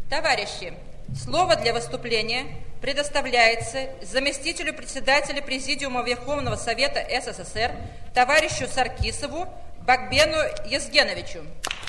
Товарищи, слово для выступления предоставляется заместителю председателя Президиума Верховного Совета СССР товарищу Саркисову Бакбену Езгеновичу.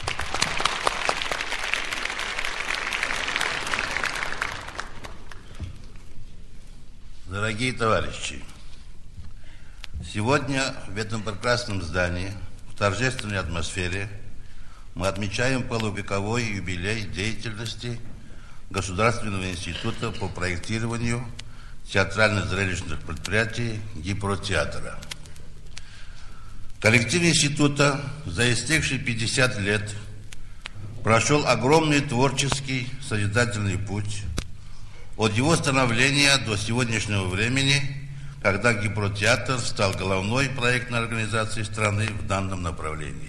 Дорогие товарищи, сегодня в этом прекрасном здании, в торжественной атмосфере, мы отмечаем полувековой юбилей деятельности Государственного института по проектированию театрально-зрелищных предприятий Гипротеатра. Коллектив института за истекшие 50 лет прошел огромный творческий созидательный путь от его становления до сегодняшнего времени, когда Гипротеатр стал головной проектной организацией страны в данном направлении.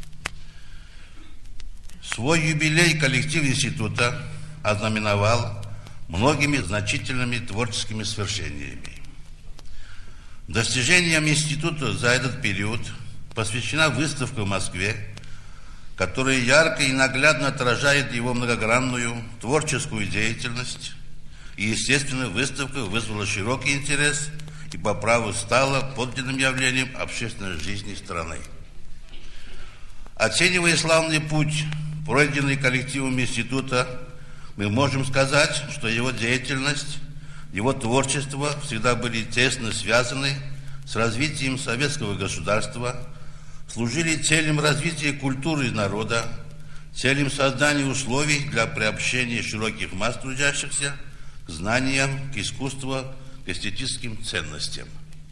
Свой юбилей коллектив института ознаменовал многими значительными творческими свершениями. Достижениям института за этот период посвящена выставка в Москве, которая ярко и наглядно отражает его многогранную творческую деятельность. И, естественно, выставка вызвала широкий интерес и по праву стала подлинным явлением общественной жизни страны. Оценивая славный путь, пройденный коллективом института, мы можем сказать, что его деятельность, его творчество всегда были тесно связаны с развитием советского государства, служили целям развития культуры народа, целям создания условий для приобщения широких масс трудящихся к знаниям, к искусству, к эстетическим ценностям.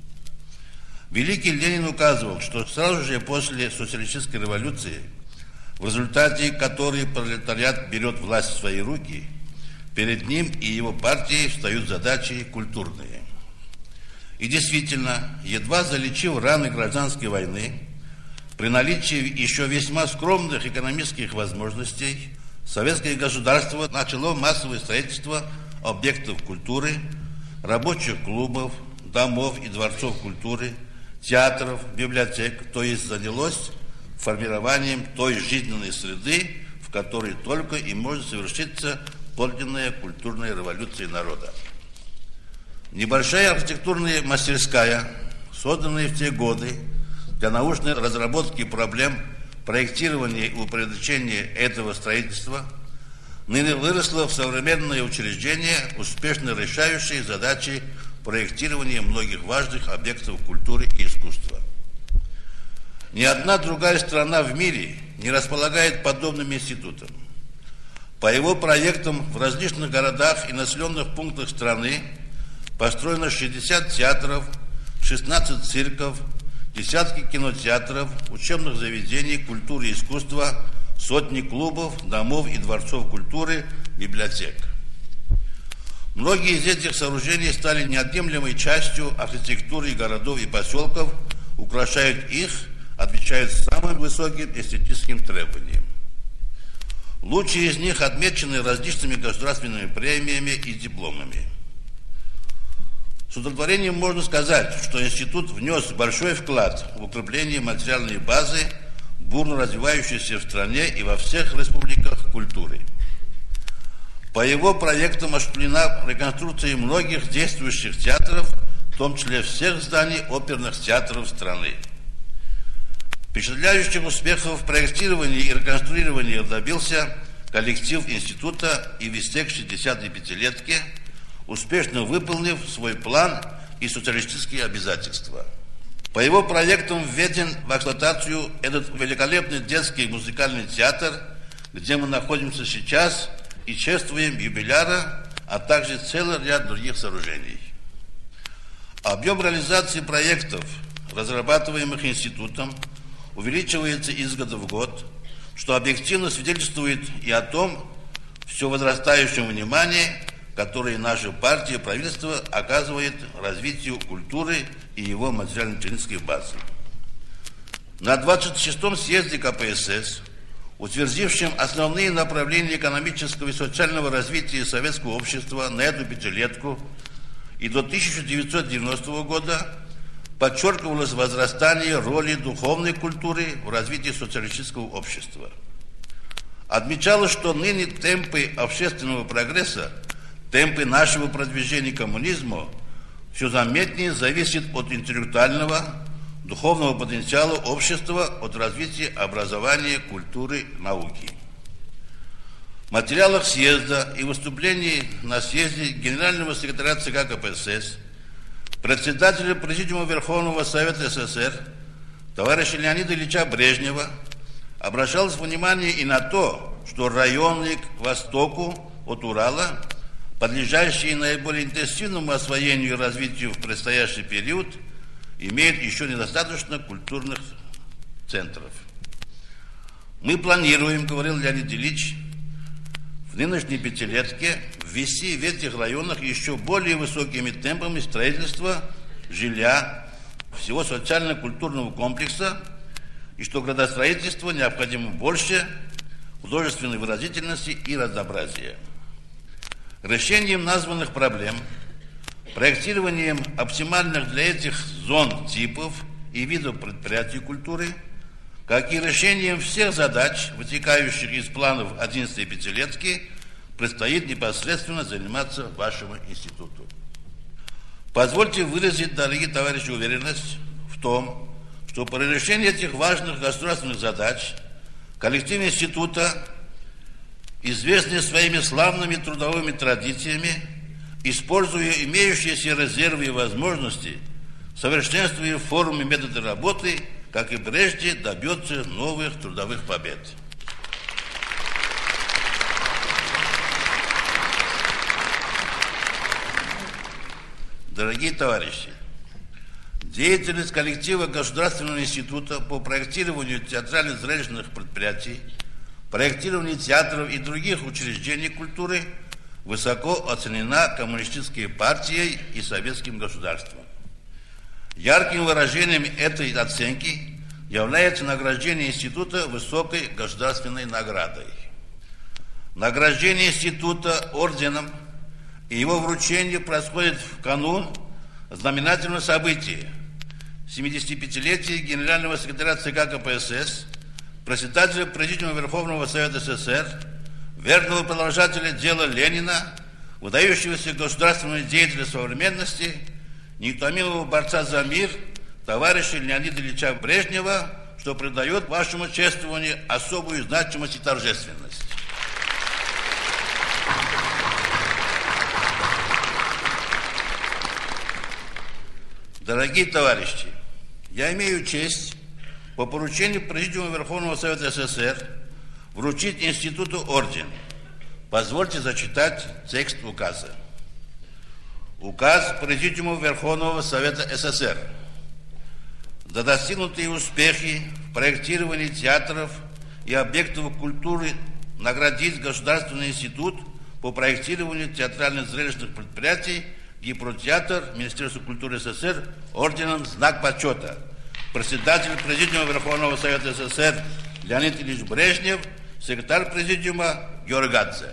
Великий Ленин указывал, что сразу же после социалистической революции, в результате которой пролетариат берет власть в свои руки, перед ним и его партией встают задачи культурные. И действительно, едва залечив раны гражданской войны, при наличии еще весьма скромных экономических возможностей, советское государство начало массовое строительство объектов культуры, рабочих клубов, домов и дворцов культуры, театров, библиотек, то есть занялось формированием той жизненной среды, в которой только и может совершиться подлинная культурная революция народа. Небольшая архитектурная мастерская, созданная в те годы для научной разработки проблем проектирования и упорядочения этого строительства, ныне выросла в современное учреждение, успешно решающее задачи проектирования многих важных объектов культуры и искусства. Ни одна другая страна в мире не располагает подобным институтом. По его проектам в различных городах и населенных пунктах страны построено 60 театров, 16 цирков, десятки кинотеатров, учебных заведений культуры и искусства, сотни клубов, домов и дворцов культуры, библиотек. Многие из этих сооружений стали неотъемлемой частью архитектуры городов и поселков, украшают их, отвечают самым высоким эстетическим требованиям. Лучшие из них отмечены различными государственными премиями и дипломами. С удовлетворением можно сказать, что институт внес большой вклад в укрепление материальной базы, бурно развивающейся в стране и во всех республиках культуры. По его проектам осуществлена реконструкция многих действующих театров, в том числе всех зданий оперных театров страны. Впечатляющих успехов в проектировании и реконструировании добился коллектив института и в истекшей 10-й пятилетке, успешно выполнив свой план и социалистические обязательства. По его проектам введен в эксплуатацию этот великолепный детский музыкальный театр, где мы находимся сейчас и чествуем юбиляра, а также целый ряд других сооружений. Объем реализации проектов, разрабатываемых институтом, увеличивается из года в год, что объективно свидетельствует и о том все возрастающем внимании, которое наша партия и правительство оказывает развитию культуры и его материально-технической базы. На 26-м съезде КПСС, утвердившем основные направления экономического и социального развития советского общества на эту пятилетку и до 1990 года, подчеркивалось возрастание роли духовной культуры в развитии социалистического общества. отмечалось, что ныне темпы общественного прогресса, темпы нашего продвижения к коммунизму все заметнее зависят от интеллектуального, духовного потенциала общества, от развития образования, культуры, науки. В материалах съезда и выступлений на съезде генерального секретаря ЦК КПСС, председателя Президиума Верховного Совета СССР товарища Леонида Ильича Брежнева обращалось внимание и на то, что районы к востоку от Урала, подлежащие наиболее интенсивному освоению и развитию в предстоящий период, имеют еще недостаточно культурных центров. Мы планируем, говорил Леонид Ильич, в нынешней пятилетке ввести в этих районах еще более высокими темпами строительства жилья, всего социально-культурного комплекса, и что градостроительству необходимо больше художественной выразительности и разнообразия. Решением названных проблем, проектированием оптимальных для этих зон типов и видов предприятий культуры, как и решением всех задач, вытекающих из планов 11-й пятилетки, предстоит непосредственно заниматься вашему институту. Позвольте выразить, дорогие товарищи, уверенность в том, что по решению этих важных государственных задач коллектив института, известный своими славными трудовыми традициями, используя имеющиеся резервы и возможности, совершенствуя формы и методы работы, как и прежде, добьется новых трудовых побед. Дорогие товарищи, деятельность коллектива Государственного института по проектированию театрально-зрелищных предприятий, проектированию театров и других учреждений культуры высоко оценена Коммунистической партией и советским государством. Ярким выражением этой оценки является награждение института высокой государственной наградой. Награждение института орденом и его вручение происходит в канун знаменательного события – 75-летия генерального секретаря ЦК КПСС, председателя Президиума Верховного Совета СССР, верного продолжателя дела Ленина, выдающегося государственного деятеля современности, неутомимого борца за мир, товарища Леонида Ильича Брежнева, что придает вашему чествованию особую значимость и торжественность. Дорогие товарищи, я имею честь по поручению Президиума Верховного Совета СССР вручить институту орден. Позвольте зачитать текст указа. Указ Президиума Верховного Совета СССР. За достигнутые успехи в проектировании театров и объектов культуры наградить Государственный институт по проектированию театрально-зрелищных предприятий Гипротеатр Министерства культуры СССР орденом «Знак почета». Председатель Президиума Верховного Совета СССР Леонид Ильич Брежнев, секретарь Президиума Георгадзе.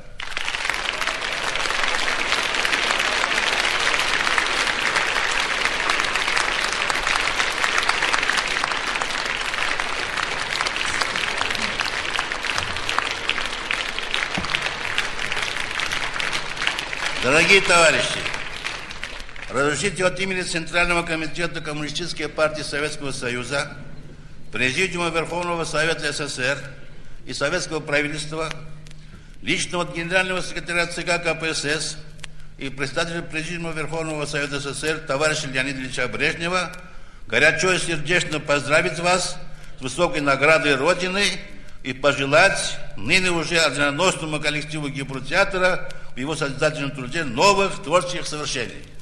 Дорогие товарищи, разрешите от имени Центрального комитета Коммунистической партии Советского Союза, Президиума Верховного Совета СССР и Советского правительства, лично от генерального секретаря ЦК КПСС и председателя Президиума Верховного Совета СССР товарища Леонида Ильича Брежнева горячо и сердечно поздравить вас с высокой наградой Родины и пожелать ныне уже орденоносному коллективу Гипротеатра в его созидательном труде новых творческих совершений.